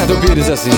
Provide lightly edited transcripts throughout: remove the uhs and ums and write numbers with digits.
Alberto Pires assim.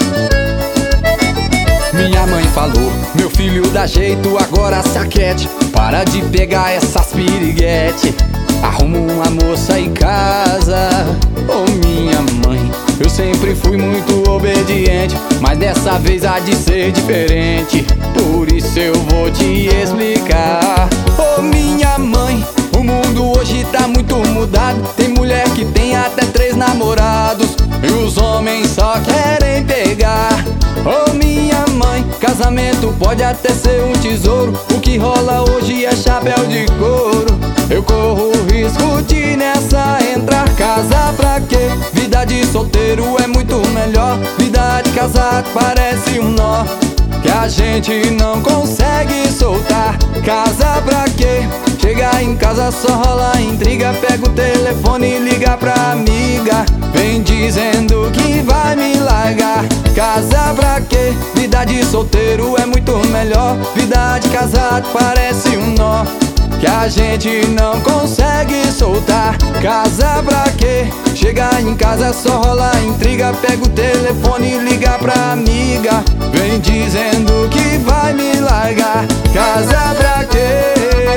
Minha mãe falou: meu filho dá jeito, agora saquete. Para de pegar essas piriguete, arruma uma moça em casa. Oh minha mãe, eu sempre fui muito obediente, mas dessa vez há de ser diferente. Por isso eu vou te explicar. Oh minha mãe, o mundo hoje tá muito mudado. Tem mulher que tem até 3 namorados e os homens só querem pegar. Oh minha mãe, casamento pode até ser um tesouro. O que rola hoje é chapéu de couro. Eu corro o risco de nessa entrar. Casar pra quê? Vida de solteiro é muito melhor. Vida de casado parece um nó que a gente não consegue soltar. Casar pra quê? Chegar em casa só rola intriga. Pega o telefone e liga pra amiga, vem dizendo que vai me largar. Casar pra quê? Vida de solteiro é muito melhor. Vida de casado parece um nó que a gente não consegue soltar. Casar pra quê? Chegar em casa só rola intriga. Pega o telefone e liga pra amiga, vem dizendo que vai me largar. Casar pra quê?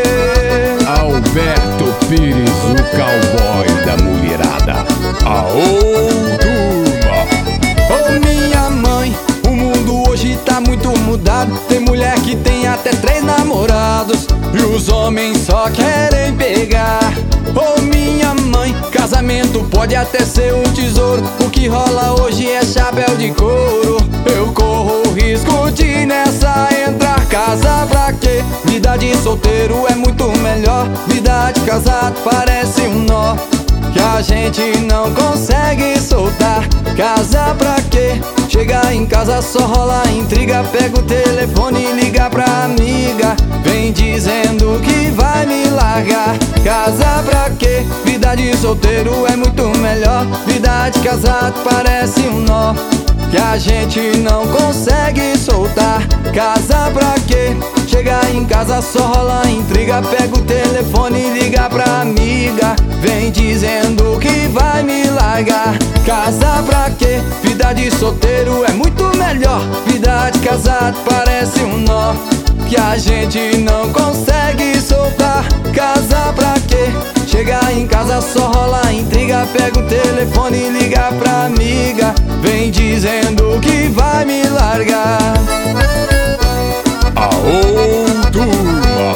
Alberto Pires, o cowboy da mulherada. Aô, turma! Oh minha mãe, o mundo hoje tá muito mudado. Tem mulher que tem até 3 namorados e os homens só querem pegar. Oh minha mãe, casamento pode até ser um tesouro. O que rola hoje é chapéu de couro. Eu corro o risco de nessa entrar. Casar pra quê? Vida de solteiro é muito melhor. Vida de casado parece um nó que a gente não consegue soltar. Casar pra quê? Chegar em casa só rola intriga. Pega o telefone e liga pra amiga, vem dizendo que vai me largar. Casar pra quê? Vida de solteiro é muito melhor. Vida de casado parece um nó que a gente não consegue soltar. Casar pra quê? Chegar em casa só rola intriga. Pega o telefone e liga pra amiga, vem dizendo que vai me largar. Casar pra quê? Vida de solteiro é muito melhor. Vida de casado parece um nó que a gente não consegue soltar. Casar pra quê? Chegar em casa só rola intriga. Pega o telefone e liga pra amiga, vem dizendo que vai me largar. Aô, turma!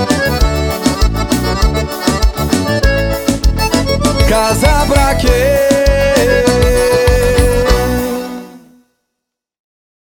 Casar pra quê?